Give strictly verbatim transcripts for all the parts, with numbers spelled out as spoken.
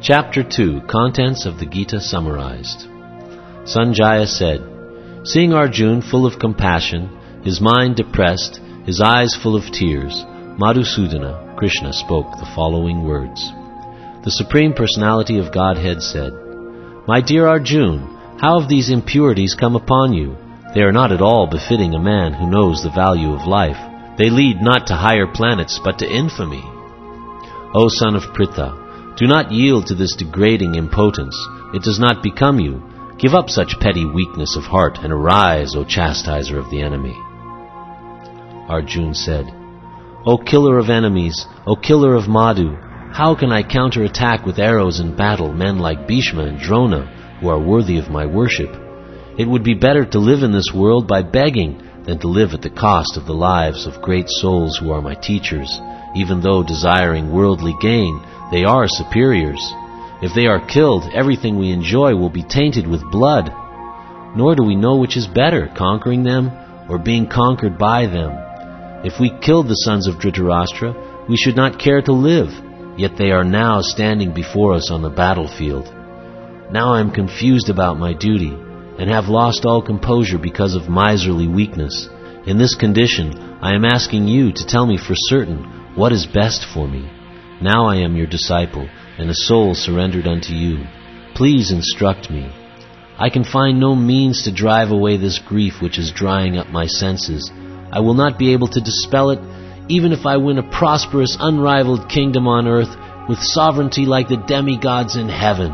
Chapter two. Contents of the Gita summarized. Sanjaya said, seeing Arjuna full of compassion, his mind depressed, his eyes full of tears, Madhusudana, Krishna, spoke the following words. The Supreme Personality of Godhead said, My dear Arjuna, how have these impurities come upon you? They are not at all befitting a man who knows the value of life. They lead not to higher planets, but to infamy. O son of Pritha, do not yield to this degrading impotence. It does not become you. Give up such petty weakness of heart and arise, O chastiser of the enemy. Arjuna said, O killer of enemies, O killer of Madhu, how can I counterattack with arrows in battle men like Bhishma and Drona, who are worthy of my worship? It would be better to live in this world by begging than to live at the cost of the lives of great souls who are my teachers, even though desiring worldly gain, they are superiors. If they are killed, everything we enjoy will be tainted with blood. Nor do we know which is better, conquering them or being conquered by them. If we killed the sons of Dhritarashtra, we should not care to live, yet they are now standing before us on the battlefield. Now I am confused about my duty, and have lost all composure because of miserly weakness. In this condition, I am asking you to tell me for certain what is best for me. Now I am your disciple, and a soul surrendered unto you. Please instruct me. I can find no means to drive away this grief which is drying up my senses. I will not be able to dispel it, even if I win a prosperous, unrivaled kingdom on earth, with sovereignty like the demigods in heaven.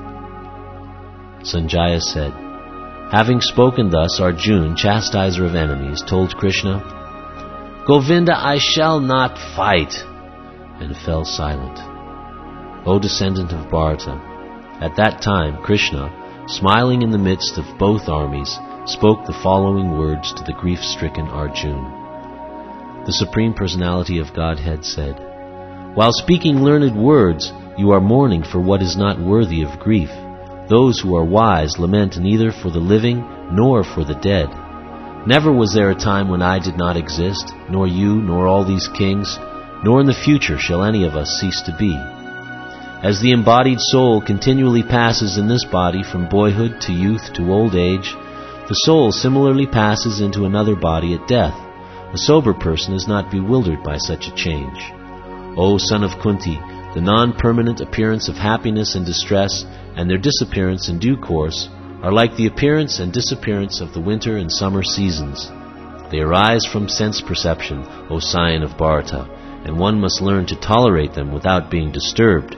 Sanjaya said, having spoken thus, Arjuna, chastiser of enemies, told Krishna, Govinda, I shall not fight, and fell silent. O descendant of Bharata, at that time Krishna, smiling in the midst of both armies, spoke the following words to the grief-stricken Arjuna. The Supreme Personality of Godhead said, While speaking learned words, you are mourning for what is not worthy of grief. Those who are wise lament neither for the living nor for the dead. Never was there a time when I did not exist, nor you, nor all these kings, nor in the future shall any of us cease to be. As the embodied soul continually passes in this body from boyhood to youth to old age, the soul similarly passes into another body at death. A sober person is not bewildered by such a change. O son of Kunti, the non-permanent appearance of happiness and distress and their disappearance in due course are like the appearance and disappearance of the winter and summer seasons. They arise from sense perception, O scion of Bharata, and one must learn to tolerate them without being disturbed.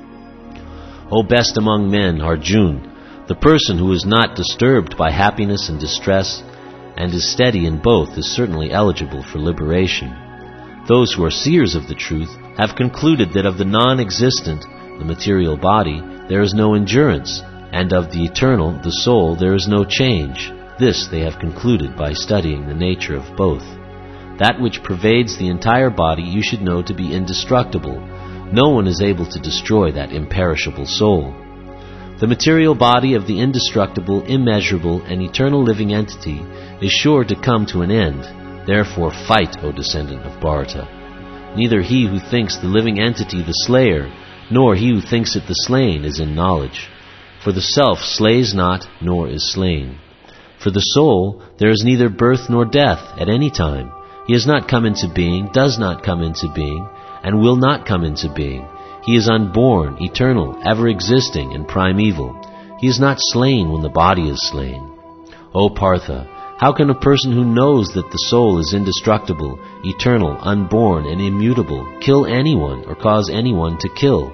O best among men, Arjuna, the person who is not disturbed by happiness and distress and is steady in both is certainly eligible for liberation. Those who are seers of the truth have concluded that of the non-existent, the material body, there is no endurance, and of the eternal, the soul, there is no change. This they have concluded by studying the nature of both. That which pervades the entire body you should know to be indestructible. No one is able to destroy that imperishable soul. The material body of the indestructible, immeasurable, and eternal living entity is sure to come to an end. Therefore fight, O descendant of Bharata. Neither he who thinks the living entity the slayer, nor he who thinks it the slain is in knowledge. For the self slays not, nor is slain. For the soul there is neither birth nor death at any time. He has not come into being, does not come into being, and will not come into being. He is unborn, eternal, ever-existing, and primeval. He is not slain when the body is slain. O Partha, how can a person who knows that the soul is indestructible, eternal, unborn, and immutable kill anyone or cause anyone to kill?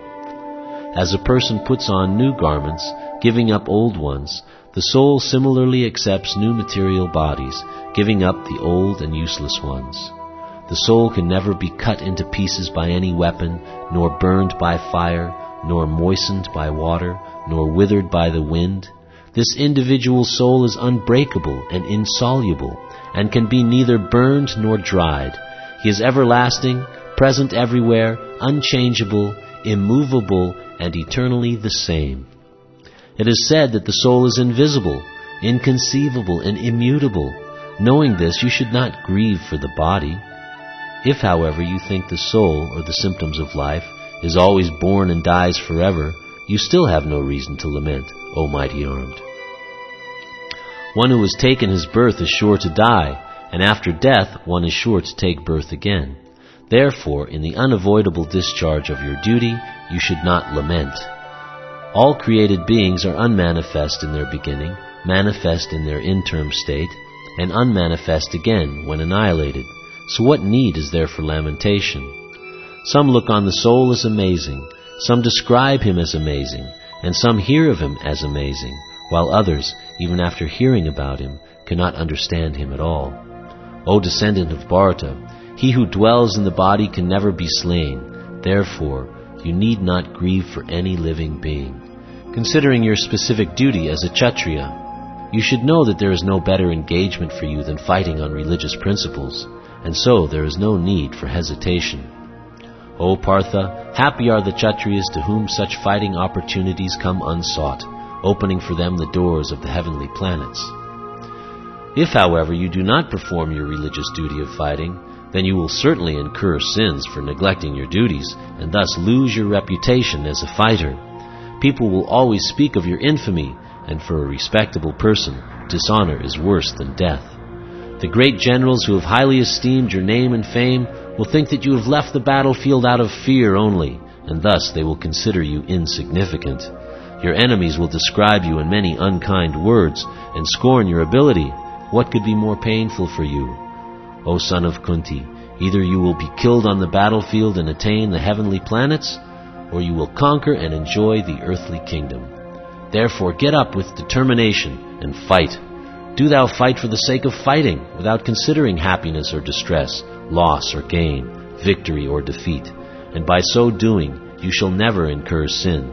As a person puts on new garments, giving up old ones, the soul similarly accepts new material bodies, giving up the old and useless ones. The soul can never be cut into pieces by any weapon, nor burned by fire, nor moistened by water, nor withered by the wind. This individual soul is unbreakable and insoluble, and can be neither burned nor dried. He is everlasting, present everywhere, unchangeable, immovable, and eternally the same. It is said that the soul is invisible, inconceivable, and immutable. Knowing this, you should not grieve for the body. If, however, you think the soul, or the symptoms of life, is always born and dies forever, you still have no reason to lament, O mighty armed. One who has taken his birth is sure to die, and after death one is sure to take birth again. Therefore, in the unavoidable discharge of your duty, you should not lament. All created beings are unmanifest in their beginning, manifest in their interim state, and unmanifest again when annihilated. So what need is there for lamentation? Some look on the soul as amazing, some describe him as amazing, and some hear of him as amazing, while others, even after hearing about him, cannot understand him at all. O descendant of Bharata, he who dwells in the body can never be slain. Therefore, you need not grieve for any living being. Considering your specific duty as a Kshatriya, you should know that there is no better engagement for you than fighting on religious principles, and so there is no need for hesitation. O Partha, happy are the Kshatriyas to whom such fighting opportunities come unsought, opening for them the doors of the heavenly planets. If, however, you do not perform your religious duty of fighting, then you will certainly incur sins for neglecting your duties, and thus lose your reputation as a fighter. People will always speak of your infamy, and for a respectable person, dishonor is worse than death. The great generals who have highly esteemed your name and fame will think that you have left the battlefield out of fear only, and thus they will consider you insignificant. Your enemies will describe you in many unkind words, and scorn your ability. What could be more painful for you? O son of Kunti, either you will be killed on the battlefield and attain the heavenly planets, or you will conquer and enjoy the earthly kingdom. Therefore get up with determination and fight. Do thou fight for the sake of fighting, without considering happiness or distress, loss or gain, victory or defeat, and by so doing you shall never incur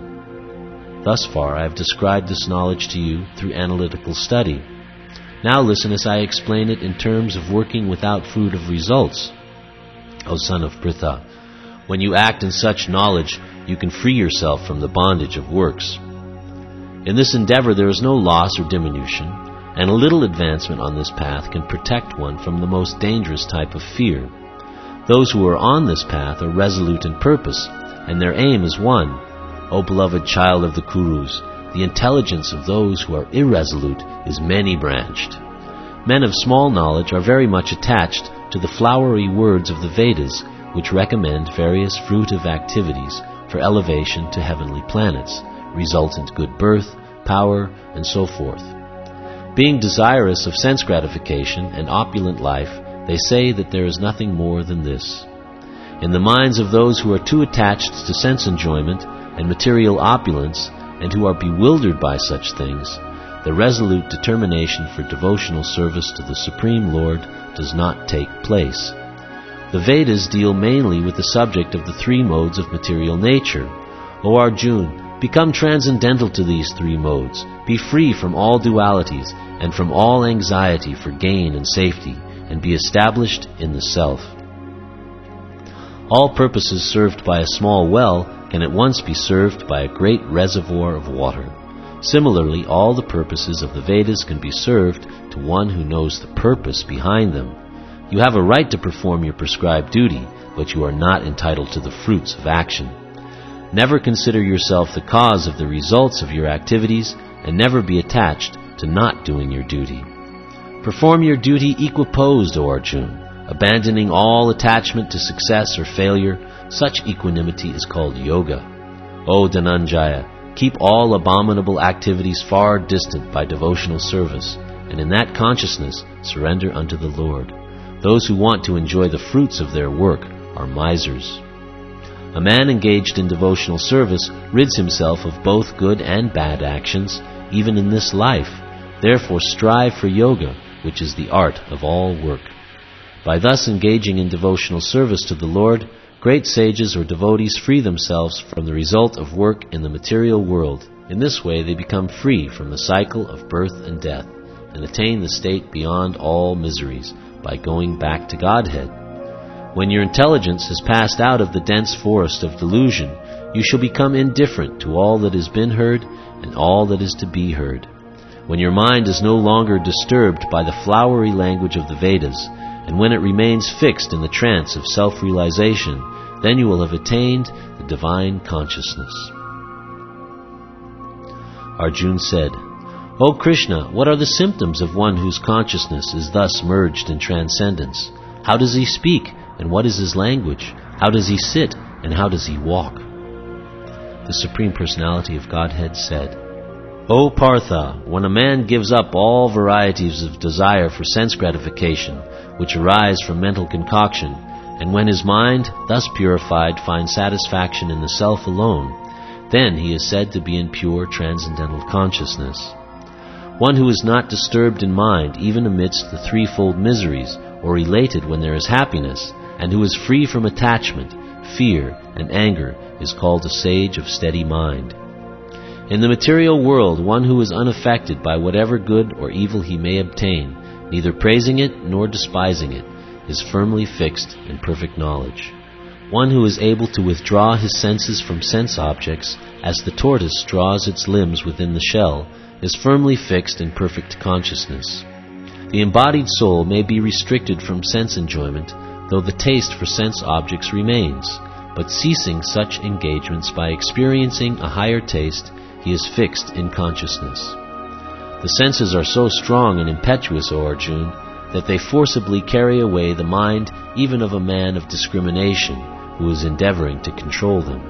sin. Thus far I have described this knowledge to you through analytical study. Now listen as I explain it in terms of working without fruit of results. O son of Pritha, when you act in such knowledge, you can free yourself from the bondage of works. In this endeavor there is no loss or diminution, and a little advancement on this path can protect one from the most dangerous type of fear. Those who are on this path are resolute in purpose, and their aim is one. O beloved child of the Kurus, the intelligence of those who are irresolute is many-branched. Men of small knowledge are very much attached to the flowery words of the Vedas, which recommend various fruitive activities for elevation to heavenly planets, resultant good birth, power, and so forth. Being desirous of sense gratification and opulent life, they say that there is nothing more than this. In the minds of those who are too attached to sense enjoyment and material opulence, and who are bewildered by such things, the resolute determination for devotional service to the Supreme Lord does not take place. The Vedas deal mainly with the subject of the three modes of material nature. O Arjuna, become transcendental to these three modes, be free from all dualities and from all anxiety for gain and safety, and be established in the self. All purposes served by a small well can at once be served by a great reservoir of water. Similarly, all the purposes of the Vedas can be served to one who knows the purpose behind them. You have a right to perform your prescribed duty, but you are not entitled to the fruits of action. Never consider yourself the cause of the results of your activities, and never be attached to not doing your duty. Perform your duty equiposed, O Arjuna, abandoning all attachment to success or failure. Such equanimity is called yoga. O Dhananjaya, keep all abominable activities far distant by devotional service, and in that consciousness surrender unto the Lord. Those who want to enjoy the fruits of their work are misers. A man engaged in devotional service rids himself of both good and bad actions, even in this life. Therefore strive for yoga, which is the art of all work. By thus engaging in devotional service to the Lord, great sages or devotees free themselves from the result of work in the material world. In this way they become free from the cycle of birth and death, and attain the state beyond all miseries by going back to Godhead. When your intelligence has passed out of the dense forest of delusion, you shall become indifferent to all that has been heard and all that is to be heard. When your mind is no longer disturbed by the flowery language of the Vedas, and when it remains fixed in the trance of self-realization, then you will have attained the divine consciousness. Arjuna said, O Krishna, what are the symptoms of one whose consciousness is thus merged in transcendence? How does he speak, and what is his language? How does he sit, and how does he walk? The Supreme Personality of Godhead said, O Partha, when a man gives up all varieties of desire for sense gratification, which arise from mental concoction, and when his mind, thus purified, finds satisfaction in the self alone, then he is said to be in pure transcendental consciousness. One who is not disturbed in mind even amidst the threefold miseries, or elated when there is happiness, and who is free from attachment, fear, and anger, is called a sage of steady mind. In the material world, one who is unaffected by whatever good or evil he may obtain, neither praising it nor despising it, is firmly fixed in perfect knowledge. One who is able to withdraw his senses from sense objects, as the tortoise draws its limbs within the shell, is firmly fixed in perfect consciousness. The embodied soul may be restricted from sense enjoyment, though the taste for sense objects remains, but ceasing such engagements by experiencing a higher taste, he is fixed in consciousness. The senses are so strong and impetuous, O Arjuna, that they forcibly carry away the mind even of a man of discrimination who is endeavoring to control them.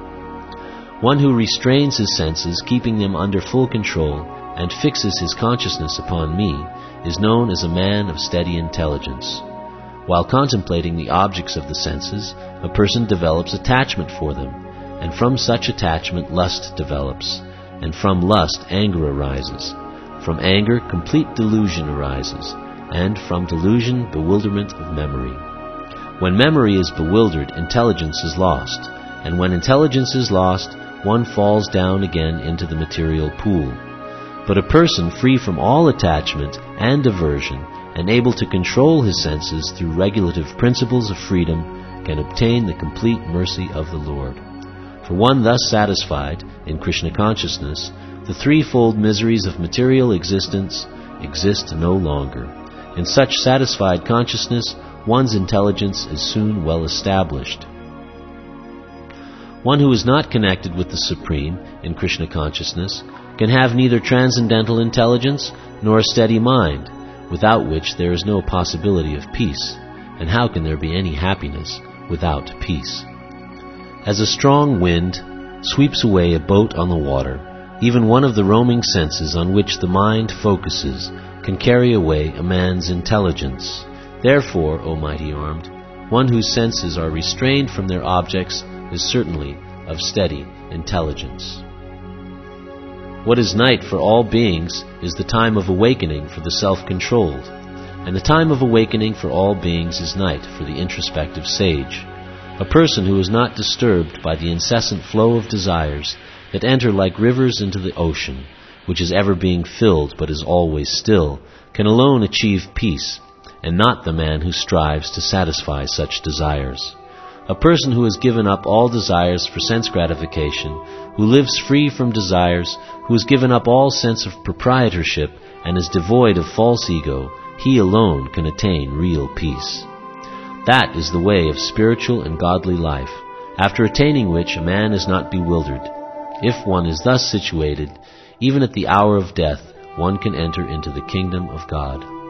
One who restrains his senses, keeping them under full control, and fixes his consciousness upon me, is known as a man of steady intelligence. While contemplating the objects of the senses, a person develops attachment for them, and from such attachment lust develops, and from lust anger arises. From anger complete delusion arises, and from delusion bewilderment of memory. When memory is bewildered, intelligence is lost, and when intelligence is lost, one falls down again into the material pool. But a person free from all attachment and aversion, and able to control his senses through regulative principles of freedom, can obtain the complete mercy of the Lord. For one thus satisfied in Krishna consciousness, the threefold miseries of material existence exist no longer. In such satisfied consciousness, one's intelligence is soon well established. One who is not connected with the Supreme in Krishna consciousness can have neither transcendental intelligence nor a steady mind, without which there is no possibility of peace. And how can there be any happiness without peace? As a strong wind sweeps away a boat on the water, even one of the roaming senses on which the mind focuses can carry away a man's intelligence. Therefore, O mighty armed, one whose senses are restrained from their objects is certainly of steady intelligence. What is night for all beings is the time of awakening for the self-controlled, and the time of awakening for all beings is night for the introspective sage. A person who is not disturbed by the incessant flow of desires that enter like rivers into the ocean, which is ever being filled but is always still, can alone achieve peace, and not the man who strives to satisfy such desires. A person who has given up all desires for sense gratification, who lives free from desires, who has given up all sense of proprietorship and is devoid of false ego, he alone can attain real peace. That is the way of spiritual and godly life, after attaining which a man is not bewildered. If one is thus situated, even at the hour of death, one can enter into the kingdom of God.